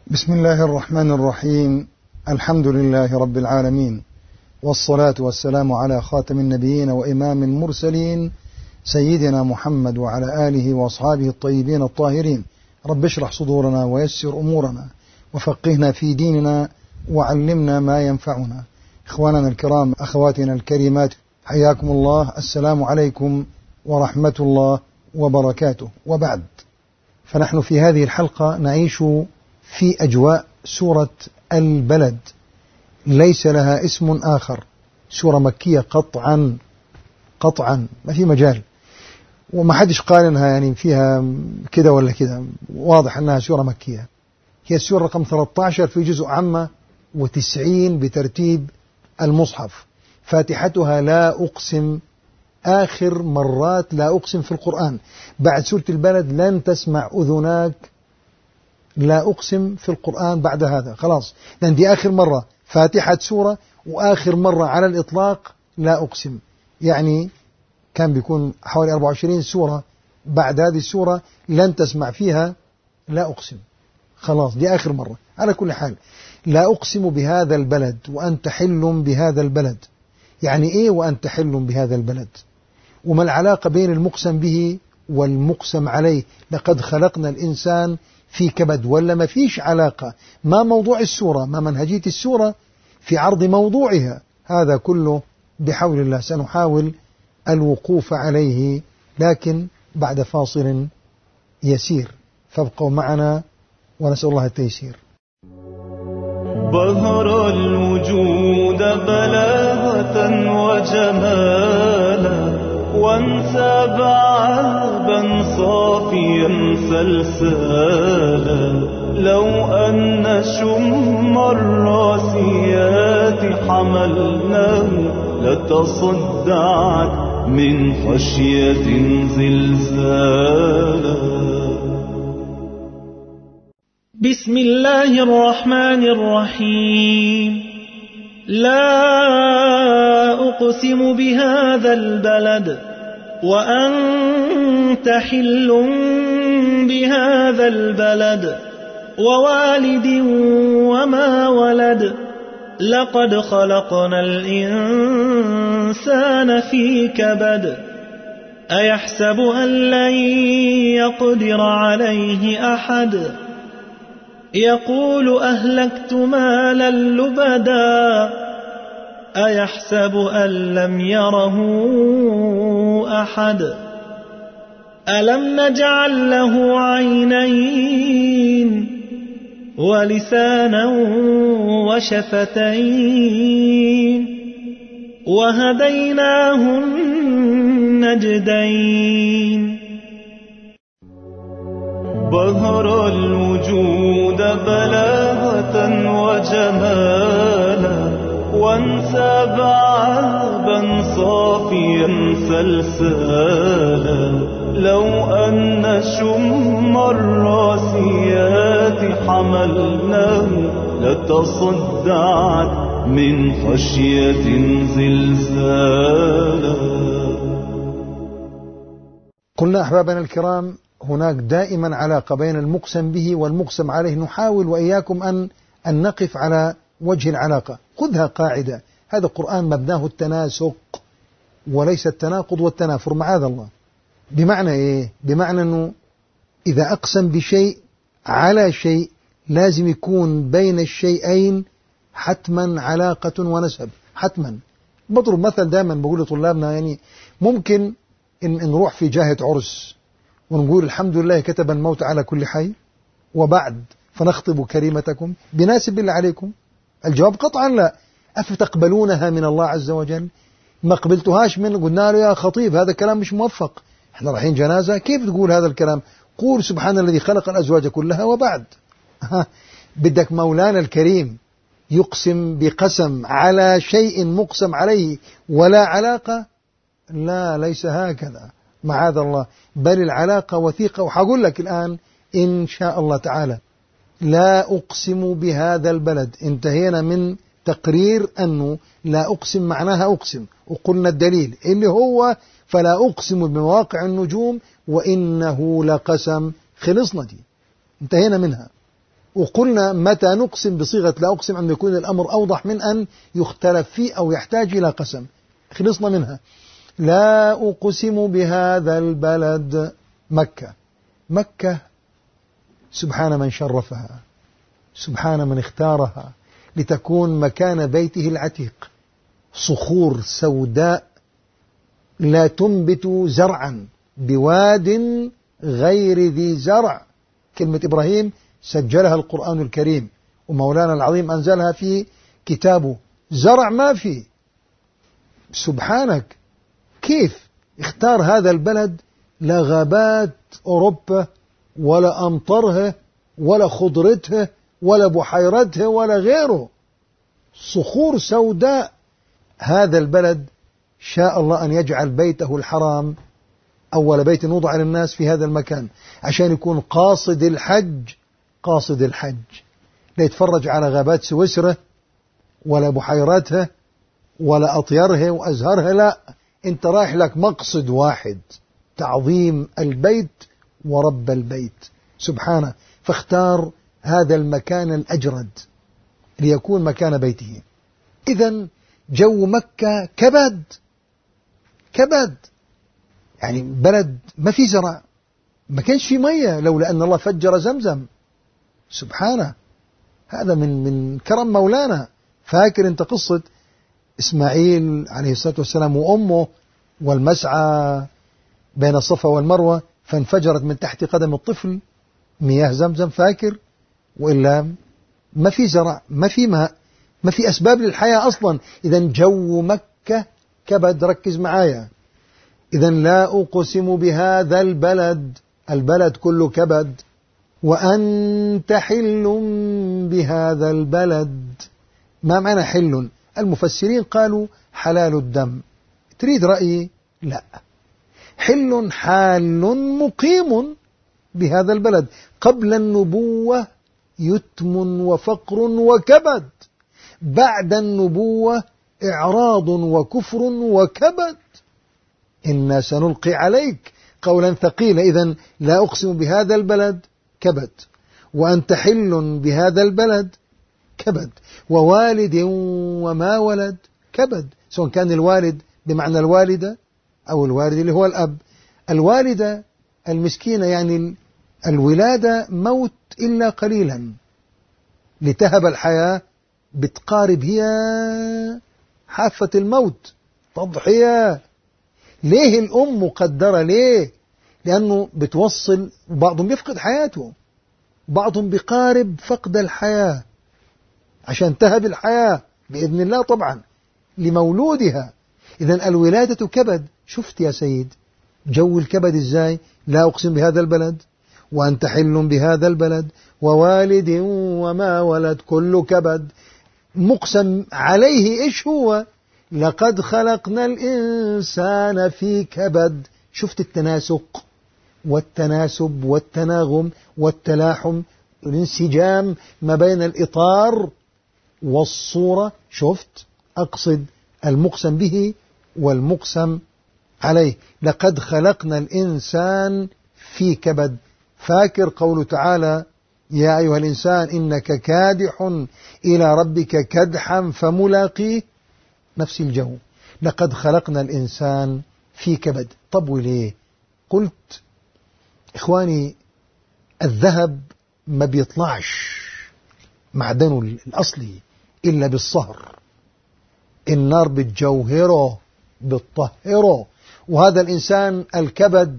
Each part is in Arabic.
بسم الله الرحمن الرحيم. الحمد لله رب العالمين، والصلاة والسلام على خاتم النبيين وإمام المرسلين سيدنا محمد وعلى آله وأصحابه الطيبين الطاهرين. رب اشرح صدورنا ويسر أمورنا وفقهنا في ديننا وعلمنا ما ينفعنا. إخواننا الكرام، أخواتنا الكريمات، حياكم الله. السلام عليكم ورحمة الله وبركاته. وبعد، فنحن في هذه الحلقة نعيش في أجواء سورة البلد، ليس لها اسم آخر. سورة مكية قطعا ما في مجال، وما حدش قال إنها يعني فيها كده ولا كده، واضح أنها سورة مكية. هي السورة رقم 13 في جزء عامة و90 بترتيب المصحف. فاتحتها لا أقسم، آخر مرات لا أقسم في القرآن. بعد سورة البلد لن تسمع أذناك لا أقسم في القرآن بعد هذا، خلاص، لأن دي آخر مرة فاتحة سورة وآخر مرة على الإطلاق لا أقسم. يعني كان بيكون حوالي 24 سورة بعد هذه السورة لن تسمع فيها لا أقسم، خلاص دي آخر مرة. على كل حال، لا أقسم بهذا البلد وأنت حل بهذا البلد. يعني إيه وأنت حل بهذا البلد؟ وما العلاقة بين المقسم به والمقسم عليه؟ لقد خلقنا الإنسان في كبد، ولا ما فيش علاقة؟ ما موضوع السورة؟ ما منهجية السورة في عرض موضوعها؟ هذا كله بحول الله سنحاول الوقوف عليه، لكن بعد فاصل يسير، فابقوا معنا ونسأل الله التيسير. بهر الوجود بلاغة وجمالا، وانساب عذبا صافيا سلسالا. لو أن شم الراسيات حملناه لتصدعت من خشية زلزالا. بسم الله الرحمن الرحيم. لا أقسم بهذا البلد وأنت حل بهذا البلد ووالد وما ولد. لقد خلقنا الإنسان في كبد. أيحسب أن لن يقدر عليه أحد؟ يقول أهلكت مالا لبدا. أيحسب أن لم يره أحد؟ ألم نجعل له عينين ولسانا وشفتين وهديناه النجدين. بهر الوجود بلاغة وجمالا، وانساب عذبا صافيا سلسالا. لو أن شم الراسيات حملناه لتصدعت من خشية زلزالا. قلنا أحبابنا الكرام، هناك دائما علاقة بين المقسم به والمقسم عليه. نحاول وإياكم أن نقف على وجه العلاقة. خذها قاعدة، هذا القرآن مبناه التناسق وليس التناقض والتنافر، معاذ الله. بمعنى إيه؟ بمعنى أنه إذا أقسم بشيء على شيء لازم يكون بين الشيئين حتما علاقة ونسب، حتما. بضرب مثل دائما بقول لطلابنا، يعني ممكن إن نروح في جاهة عرس ونقول الحمد لله كتب الموت على كل حي، وبعد فنخطب كريمتكم بناسب بالله عليكم؟ الجواب قطعا لا. أفتقبلونها من الله عز وجل؟ ما قبلتهاش من، قلنا له يا خطيب هذا كلام مش موفق، احنا رايحين جنازة، كيف تقول هذا الكلام؟ قول سبحان الذي خلق الأزواج كلها وبعد. بدك مولانا الكريم يقسم بقسم على شيء مقسم عليه ولا علاقة؟ لا، ليس هكذا، معاذ الله، بل العلاقة وثيقة. وحقول لك الآن إن شاء الله تعالى، لا أقسم بهذا البلد، انتهينا من تقرير أنه لا أقسم معناها أقسم، وقلنا الدليل اللي هو فلا أقسم بمواقع النجوم وإنه لقسم، خلصنا دي، انتهينا منها. وقلنا متى نقسم بصيغة لا أقسم عندما يكون الأمر أوضح من أن يختلف فيه أو يحتاج إلى قسم. خلصنا منها. لا أقسم بهذا البلد، مكة. مكة سبحان من شرفها، سبحان من اختارها لتكون مكان بيته العتيق. صخور سوداء لا تنبت زرعا بواد غير ذي زرع. كلمة إبراهيم سجلها القرآن الكريم ومولانا العظيم أنزلها في كتابه. زرع ما فيه. سبحانك كيف اختار هذا البلد؟ لا غابات أوروبا ولا أمطرها ولا خضرتها ولا بحيرتها ولا غيره، صخور سوداء. هذا البلد شاء الله أن يجعل بيته الحرام أول بيت وضع للناس في هذا المكان عشان يكون قاصد الحج. قاصد الحج لا يتفرج على غابات سويسرا ولا بحيراتها ولا أطيارها وأزهارها، لا، أنت رايح لك مقصد واحد، تعظيم البيت ورب البيت سبحانه. فاختار هذا المكان الأجرد ليكون مكان بيته. إذن جو مكة كبد، كبد يعني بلد ما في زرع، ما كانش في مية لولا أن الله فجر زمزم سبحانه. هذا من كرم مولانا. فاكر أنت قصة إسماعيل عليه الصلاة والسلام وأمه والمسعى بين الصفا والمروة فانفجرت من تحت قدم الطفل مياه زمزم، فاكر؟ وإلا ما في زرع، ما في ماء، ما في أسباب للحياة أصلا. إذن جو مكة كبد، ركز معايا. إذن لا أقسم بهذا البلد، البلد كله كبد. وأنت حل بهذا البلد. ما معنى حل؟ المفسرين قالوا حلال الدم. تريد رأيي؟ لا، حل حال مقيم بهذا البلد. قبل النبوة يتم وفقر وكبد، بعد النبوة إعراض وكفر وكبد. إنا سنلقي عليك قولا ثقيلا. إذن لا أقسم بهذا البلد كبد، وأنت حل بهذا البلد كبد، ووالد وما ولد كبد، سواء كان الوالد بمعنى الوالدة أو الوالد اللي هو الأب. الوالدة المسكينة يعني الولادة موت إلا قليلا، لتهب الحياة بتقارب هي حافة الموت، تضحية. ليه الأم مقدرة؟ ليه؟ لأنه بتوصل، بعضهم يفقد حياته، بعضهم بقارب فقد الحياة عشان تهب الحياة بإذن الله طبعا لمولودها. إذن الولادة كبد. شفت يا سيد جو الكبد إزاي؟ لا أقسم بهذا البلد وأنت حل بهذا البلد ووالد وما ولد، كل كبد. مقسم عليه إيش هو؟ لقد خلقنا الإنسان في كبد. شفت التناسق والتناسب والتناغم والتلاحم، الانسجام ما بين الإطار والصورة. شفت؟ أقصد المقسم به والمقسم عليه. لقد خلقنا الإنسان في كبد. فاكر قوله تعالى يا أيها الإنسان إنك كادح إلى ربك كدحا فملاقيه؟ نفس الجو، لقد خلقنا الإنسان في كبد. طب وليه؟ قلت إخواني الذهب ما بيطلعش معدنه الأصلي إلا بالصهر. النار بتجوهره بتطهره، وهذا الإنسان الكبد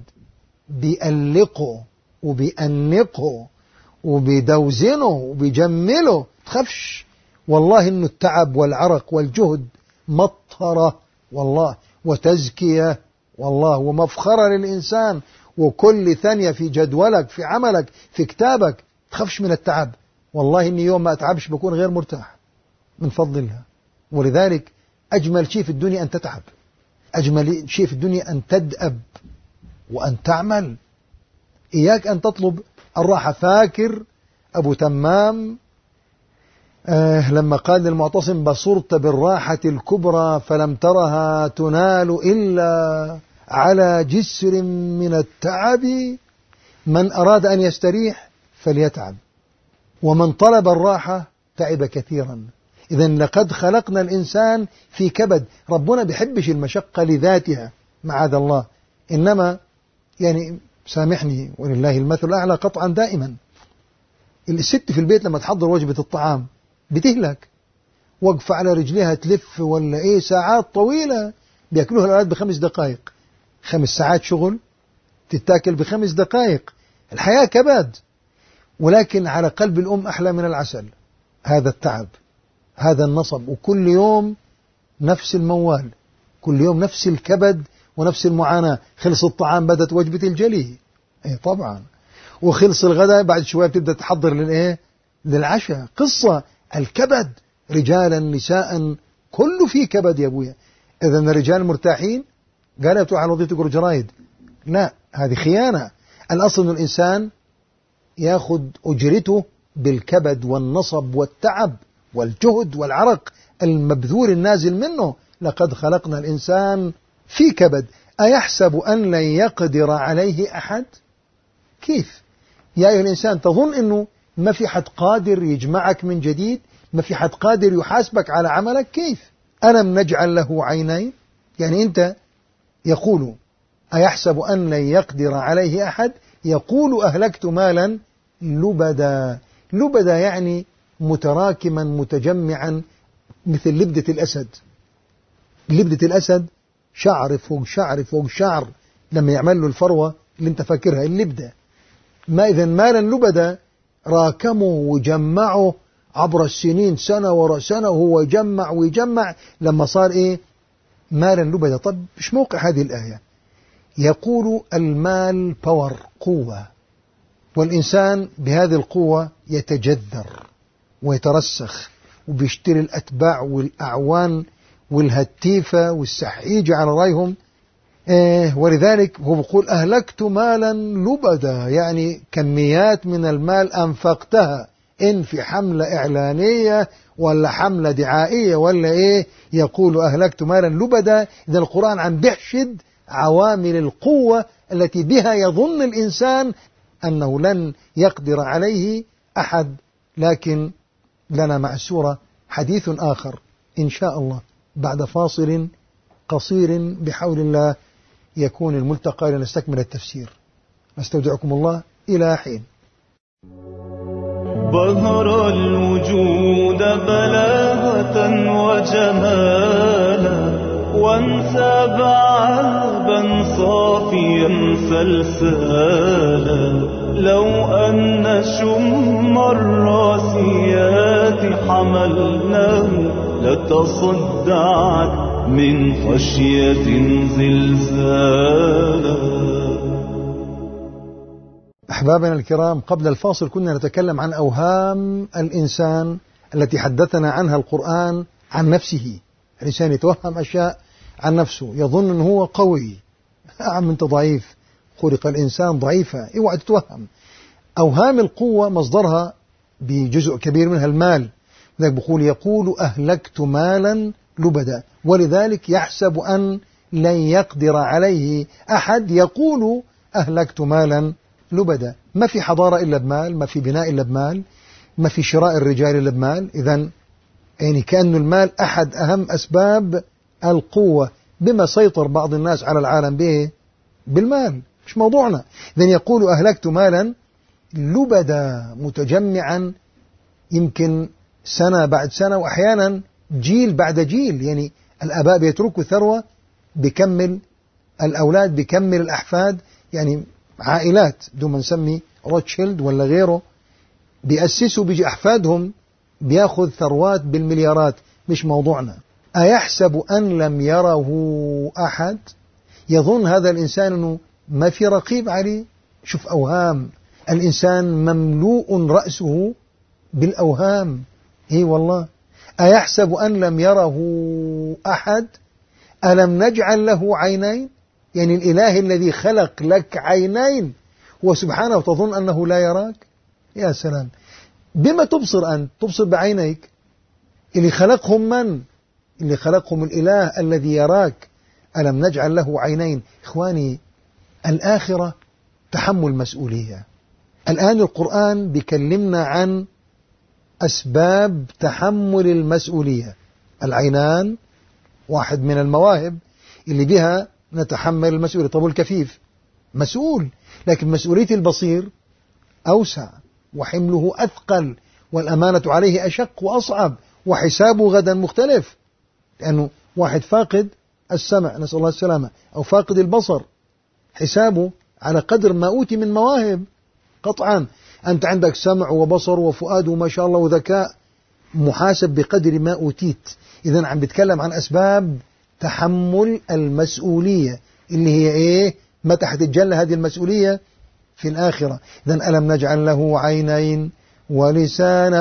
بيألقه وبيأنقه وبيدوزنه وبيجمله. تخافش والله إنه التعب والعرق والجهد مطهرة والله وتزكية والله ومفخرة للإنسان، وكل ثانية في جدولك في عملك في كتابك. تخافش من التعب، والله إني يوم ما أتعبش بكون غير مرتاح من فضل الله. ولذلك أجمل شيء في الدنيا أن تتعب، أجمل شيء في الدنيا أن تدأب وأن تعمل. إياك أن تطلب الراحة. فاكر أبو تمام لما قال للمعتصم بصرت بالراحة الكبرى فلم ترها تنال إلا على جسر من التعب. من أراد أن يستريح فليتعب، ومن طلب الراحة تعب كثيرا. إذن لقد خلقنا الإنسان في كبد. ربنا بيحبش المشقة لذاتها معاذ الله، إنما يعني سامحني ولله المثل الأعلى قطعا دائما، الست في البيت لما تحضر وجبة الطعام بتهلك، وقفة على رجليها تلف ولا ساعات طويلة، بيأكلوها الأولاد ب5 دقائق. 5 ساعات شغل تتاكل ب5 دقائق. الحياة كبد، ولكن على قلب الأم أحلى من العسل. هذا التعب، هذا النصب، وكل يوم نفس الموال، كل يوم نفس الكبد ونفس المعاناة. خلص الطعام بدت وجبة الجلي، طبعا، وخلص الغداء بعد شوية بتبدأ تحضر للعشاء. قصة الكبد، رجالا نساء كله فيه كبد يا أبويا. إذا الرجال مرتاحين قال يبتوع على وظيفة تقول جرايد، لا، هذه خيانة. الأصل أن الإنسان يأخذ أجرته بالكبد والنصب والتعب والجهد والعرق المبذول النازل منه. لقد خلقنا الإنسان في كبد. أيحسب أن لن يقدر عليه أحد؟ كيف يا أيها الإنسان تظن أنه ما في حد قادر يجمعك من جديد؟ ما في حد قادر يحاسبك على عملك؟ كيف؟ ألم نجعل له عينين؟ يعني أنت يقول أيحسب أن لن يقدر عليه أحد، يقول أهلكت مالا لبدا. لبدا يعني متراكما متجمعا، مثل لبدة الأسد. لبدة الأسد شعر فوق شعر فوق شعر لما يعمل له الفروة اللي انت فاكرها اللبدة. ما إذن مالا لبدا راكموا وجمعوا عبر السنين، سنة ورا سنة، وهو يجمع ويجمع لما صار مالا لبدا. طب إيش موقع هذه الآية؟ يقول المال باور، قوة، والإنسان بهذه القوة يتجذر ويترسخ وبيشتري الأتباع والأعوان والهتيفة والسحيجة على رأيهم. ولذلك هو بيقول أهلكت مالا لبدا، يعني كميات من المال أنفقتها، إن في حملة إعلانية ولا حملة دعائية ولا يقول أهلكت مالا لبدا. إذا القرآن عم بيحشد عوامل القوة التي بها يظن الإنسان أنه لن يقدر عليه أحد. لكن لنا مع السورة حديث آخر إن شاء الله بعد فاصل قصير بحول الله يكون الملتقى لنستكمل التفسير. نستودعكم الله إلى حين. بهر الوجود بلاغة وجمالا، وانساب عذبا صافيا سلسالا. لو أن شم الراسيات حملناه لتصدعت من خشية زلزالا. أحبابنا الكرام، قبل الفاصل كنا نتكلم عن أوهام الإنسان التي حدثنا عنها القرآن عن نفسه. الإنسان يتوهم أشياء عن نفسه، يظن أنه هو قوي. عم أنت ضعيف، خلق الإنسان ضعيفا، اوعى تتوهم. أوهام القوة مصدرها بجزء كبير منها المال. لذلك يقول أهلكت مالا لبدا، ولذلك يحسب أن لن يقدر عليه أحد، يقول أهلكت مالا لبدا. ما في حضارة إلا بمال، ما في بناء إلا بمال، ما في شراء الرجال إلا بمال. إذن يعني كأن المال أحد أهم أسباب القوة، بما سيطر بعض الناس على العالم به بالمال، مش موضوعنا. إذن يقول أهلكت مالا لبدا، متجمعا، يمكن سنة بعد سنة، وأحيانا جيل بعد جيل. يعني الآباء بيتركوا ثروة بكمل الأولاد بكمل الأحفاد، يعني عائلات دون ما نسمي روتشيلد ولا غيره، بيأسسوا بيجي أحفادهم بياخذ ثروات بالمليارات، مش موضوعنا. أيحسب أن لم يره أحد؟ يظن هذا الإنسان أنه ما في رقيب عليه. شوف أوهام الإنسان، مملوء رأسه بالأوهام. والله أيحسب أن لم يره أحد؟ ألم نجعل له عينين؟ يعني الإله الذي خلق لك عينين وسبحانه تظن أنه لا يراك؟ يا سلام، بما تبصر أنت؟ تبصر بعينيك. اللي خلقهم من؟ اللي خلقهم الإله الذي يراك. ألم نجعل له عينين؟ إخواني، الآخرة تحمل مسؤولية. الآن القرآن بيكلمنا عن أسباب تحمل المسؤولية. العينان واحد من المواهب اللي بها نتحمل المسؤولية. طب الكفيف مسؤول، لكن مسؤولية البصير أوسع وحمله أثقل والأمانة عليه أشق وأصعب وحسابه غدا مختلف، لأنه واحد فاقد السمع نسأل الله السلامة أو فاقد البصر حسابه على قدر ما أوتي من مواهب. قطعا أنت عندك سمع وبصر وفؤاد وما شاء الله وذكاء، محاسب بقدر ما أوتيت. إذن عم بتكلم عن أسباب تحمل المسؤولية اللي هي إيه؟ متى حتتجلى هذه المسؤولية؟ في الآخرة. إذن ألم نجعل له عينين ولسانا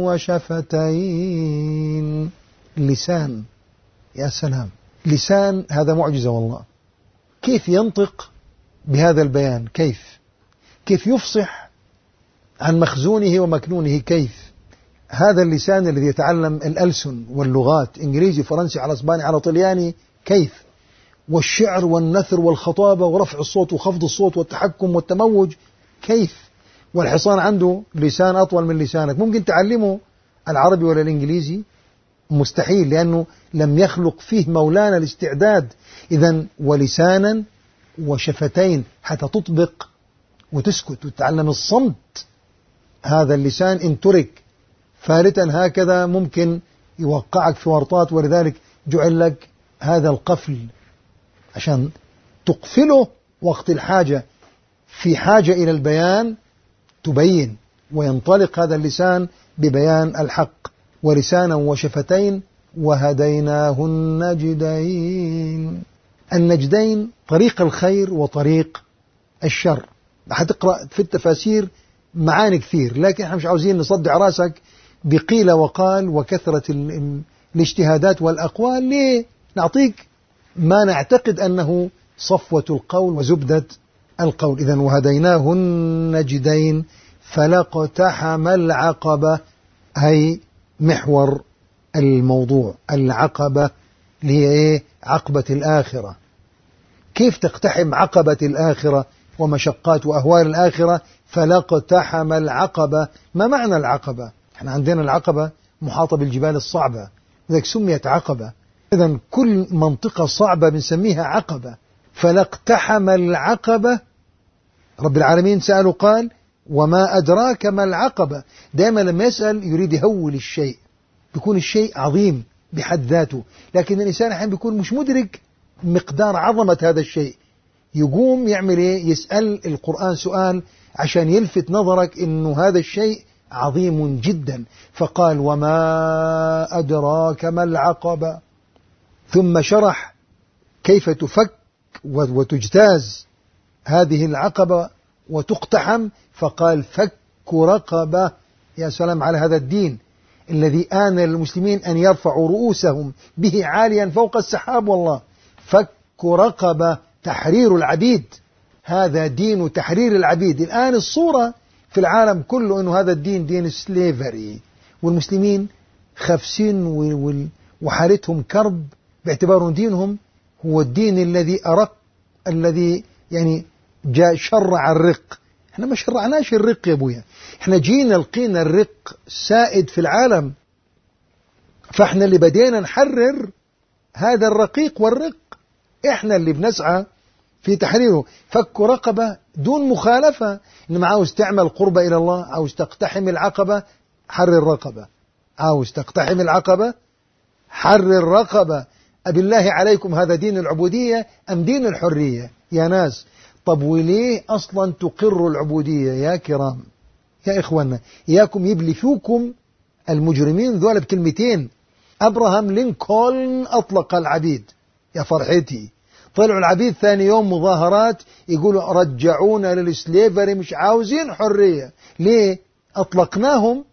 وشفتين. لسان، يا سلام، لسان هذا معجزة والله. كيف ينطق بهذا البيان؟ كيف يفصح عن مخزونه ومكنونه؟ كيف هذا اللسان الذي يتعلم الألسن واللغات، إنجليزي فرنسي على اسباني على طلياني، كيف؟ والشعر والنثر والخطابة ورفع الصوت وخفض الصوت والتحكم والتموج، كيف؟ والحصان عنده لسان أطول من لسانك، ممكن تعلمه العربي ولا الإنجليزي؟ مستحيل، لأنه لم يخلق فيه مولانا الاستعداد. إذن ولسانا وشفتين حتى تطبق وتسكت وتتعلم الصمت. هذا اللسان إن ترك فارتا هكذا ممكن يوقعك في ورطات، ولذلك جعل لك هذا القفل عشان تقفله وقت الحاجة. في حاجة إلى البيان تبين، وينطلق هذا اللسان ببيان الحق. ولسانا وشفتين وهديناه النجدين. النجدين طريق الخير وطريق الشر. هتقرأ في التفاسير معاني كثير، لكن احنا مش عاوزين نصدع راسك بقيل وقال وكثرة الاجتهادات والأقوال. ليه؟ نعطيك ما نعتقد أنه صفوة القول وزبدة القول. إذن وهديناه النجدين فلاقتحم العقبة، هي محور الموضوع. العقبة اللي هي إيه؟ عقبة الآخرة. كيف تقتحم عقبة الآخرة ومشقات وأهوال الآخرة؟ فلاقتحم العقبة. ما معنى العقبة؟ احنا عندنا العقبة محاطة بالجبال الصعبة، لذلك سميت عقبة. إذن كل منطقة صعبة بنسميها عقبة. فلاقتحم العقبة. رب العالمين سأله قال وما أدراك ما العقبة. دائما لما يسأل يريد يهول الشيء، بيكون الشيء عظيم بحد ذاته، لكن الإنسان أحيانا بيكون مش مدرك مقدار عظمة هذا الشيء. يقوم يعمل إيه؟ يسأل القرآن سؤال عشان يلفت نظرك إنه هذا الشيء عظيم جدا. فقال وما أدراك ما العقبة. ثم شرح كيف تفك وتجتاز هذه العقبة وتقتحم، فقال فك رقبة. يا سلام على هذا الدين الذي آن للمسلمين أن يرفعوا رؤوسهم به عاليا فوق السحاب. والله فك رقبة، تحرير العبيد. هذا دين تحرير العبيد. الآن الصورة في العالم كله أنه هذا الدين دين سليفري، والمسلمين خفسين وحالتهم كرب باعتبار دينهم هو الدين الذي أرق، الذي يعني جاء شرع الرق. احنا ما شرعناش الرق يا ابويا، احنا جينا لقينا الرق سائد في العالم، فاحنا اللي بدينا نحرر هذا الرقيق والرق، احنا اللي بنسعى في تحريره. فك رقبة دون مخالفة، انما عاوز تعمل قربة الى الله، عاوز تقتحم العقبة، حرر رقبة. عاوز تقتحم العقبة، حرر رقبة. أبالله عليكم هذا دين العبودية أم دين الحرية يا ناس؟ طب وليه أصلا تقر العبودية يا كرام يا إخوانا؟ إياكم يبلي فيكم المجرمين ذولا بكلمتين. أبراهام لينكولن أطلق العبيد، يا فرحتي. طلعوا العبيد ثاني يوم مظاهرات يقولوا رجعونا للسليفري، مش عاوزين حرية. ليه؟ أطلقناهم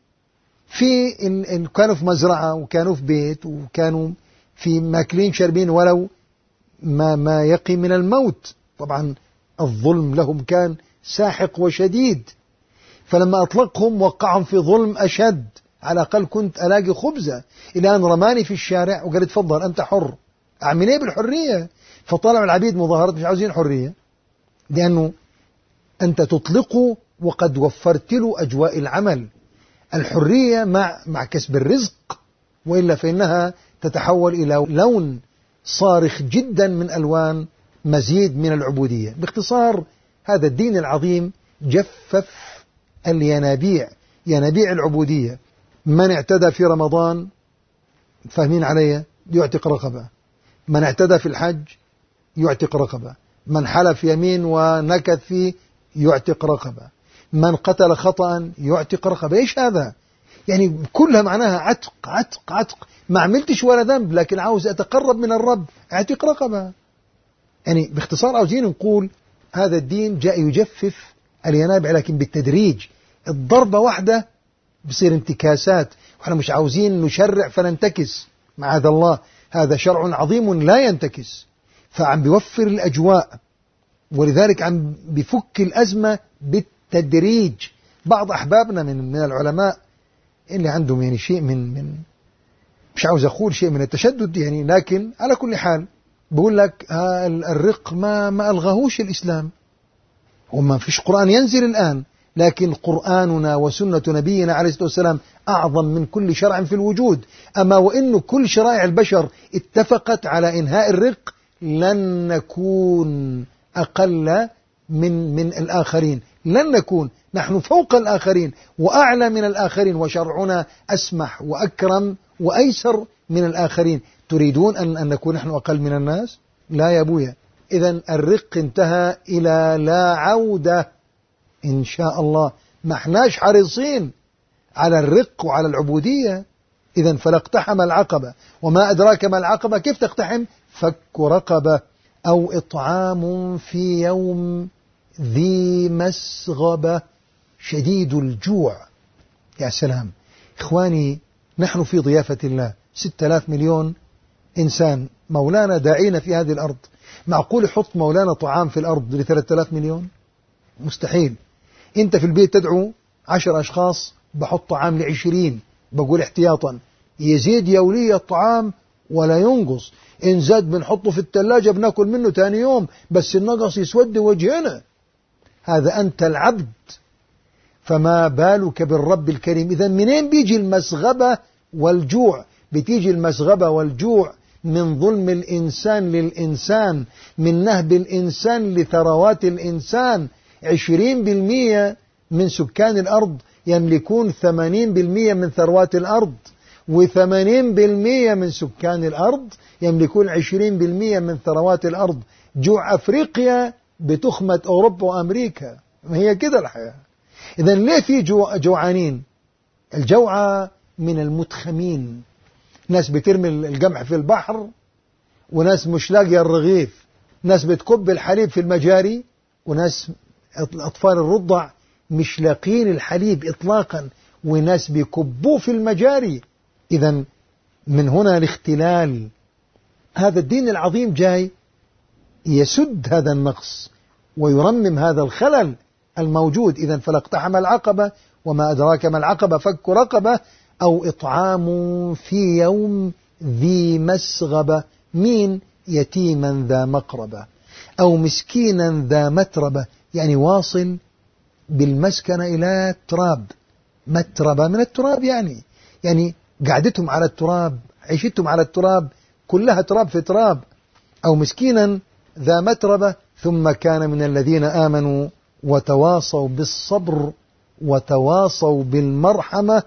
كانوا في مزرعة وكانوا في بيت وكانوا في ماكلين شربين ولو ما يقي من الموت. طبعا الظلم لهم كان ساحق وشديد، فلما أطلقهم وقعهم في ظلم أشد. على الأقل كنت ألاقي خبزة، إلى أن رماني في الشارع وقال تفضل أنت حر. أعمل إيه بالحرية؟ فطلعوا العبيد مظاهرات مش عاوزين حرية، لأنه أنت تطلقه وقد وفرت له أجواء العمل. الحرية مع كسب الرزق، وإلا فإنها تتحول إلى لون صارخ جدا من ألوان مزيد من العبودية. باختصار، هذا الدين العظيم جفف الينابيع، ينابيع العبودية. من اعتدى في رمضان، فاهمين علي، يعتق رقبة. من اعتدى في الحج يعتق رقبة. من حلف يمين ونكث فيه يعتق رقبة. من قتل خطأ يعتق رقبة. إيش هذا؟ يعني كلها معناها عتق عتق عتق. ما عملتش ولا ذنب لكن عاوز أتقرب من الرب، اعتق رقبة. يعني باختصار عاوزين نقول هذا الدين جاء يجفف الينابع، لكن بالتدريج. الضربة واحدة بصير انتكاسات، وإحنا مش عاوزين نشرع فننتكس، معاذ الله، هذا شرع عظيم لا ينتكس. فعم بيوفر الأجواء، ولذلك عم بفك الأزمة بالتدريج. بعض أحبابنا من العلماء اللي عندهم يعني شيء من مش عاوز أقول شيء من التشدد يعني، لكن على كل حال بقول لك الرق ما ألغاهوش الإسلام، وما فيش قرآن ينزل الآن، لكن قرآننا وسنة نبينا عليه الصلاة والسلام أعظم من كل شرع في الوجود. أما وإن كل شرائع البشر اتفقت على إنهاء الرق لن نكون أقل من الآخرين، لن نكون، نحن فوق الآخرين وأعلى من الآخرين، وشرعنا أسمح وأكرم وأيسر من الآخرين. تريدون أن نكون نحن أقل من الناس؟ لا يا أبويا. إذن الرق انتهى إلى لا عودة إن شاء الله. ما احناش حريصين على الرق وعلى العبودية. إذن فلا اقتحم العقبة. وما أدراك ما العقبة؟ كيف تقتحم؟ فك رقبة أو إطعام في يوم ذي مسغبة شديد الجوع. يا سلام إخواني، نحن في ضيافة الله، 6,000 مليون إنسان. مولانا داعينا في هذه الأرض، معقول يحط مولانا طعام في الأرض ل3,000 مليون؟ مستحيل. أنت في البيت تدعو 10 أشخاص، بحط طعام ل20، بقول احتياطا، يزيد يولي الطعام ولا ينقص. إن زاد بنحطه في الثلاجة بناكل منه تاني يوم، بس النقص يسود وجهنا. هذا أنت العبد، فما بالك بالرب الكريم. إذن منين بيجي المسغبة والجوع؟ بتيجي المسغبة والجوع من ظلم الإنسان للإنسان، من نهب الإنسان لثروات الإنسان. 20% من سكان الأرض يملكون 80% من ثروات الأرض، و80% من سكان الأرض يملكون 20% من ثروات الأرض. جوع أفريقيا بتخمة أوروبا وأمريكا، ما هي كده الحياة. إذن ليه في جوعانين؟ الجوعة من المتخمين، ناس بترمي القمح في البحر، وناس مش لاقية الرغيف، ناس بتكب الحليب في المجاري، وناس الأطفال الرضع مش لاقين الحليب إطلاقا، وناس بيكبوه في المجاري. إذن من هنا الاختلال. هذا الدين العظيم جاي يسد هذا النقص ويرمم هذا الخلل الموجود. إذن فلا اقتحم العقبة. وما أدراك ما العقبة؟ فك رقبة أو إطعام في يوم ذي مسغبة. مين؟ يتيما ذا مقربة أو مسكينا ذا متربة، يعني واصل بالمسكنة إلى التراب. متربة من التراب، يعني قعدتهم على التراب، عيشتهم على التراب، كلها تراب في تراب. أو مسكينا ذا متربة ثم كان من الذين آمنوا وتواصوا بالصبر وتواصوا بالمرحمة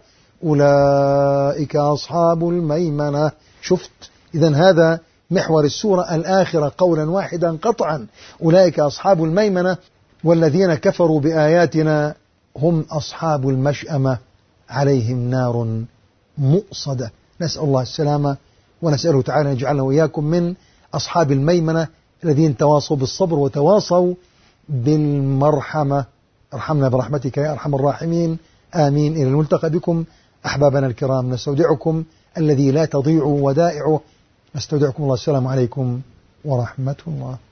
أولئك أصحاب الميمنة. شفت؟ إذن هذا محور السورة الآخرة قولا واحدا قطعا، أولئك أصحاب الميمنة والذين كفروا بآياتنا هم أصحاب المشأمة عليهم نار مؤصدة. نسأل الله السلامة، ونسأله تعالى أن يجعلنا وإياكم من أصحاب الميمنة الذين تواصوا بالصبر وتواصوا بالمرحمة. ارحمنا برحمتك يا أرحم الراحمين، آمين. إلى الملتقى بكم أحبابنا الكرام، نستودعكم الذي لا تضيع ودائعه، نستودعكم الله. السلام عليكم ورحمة الله.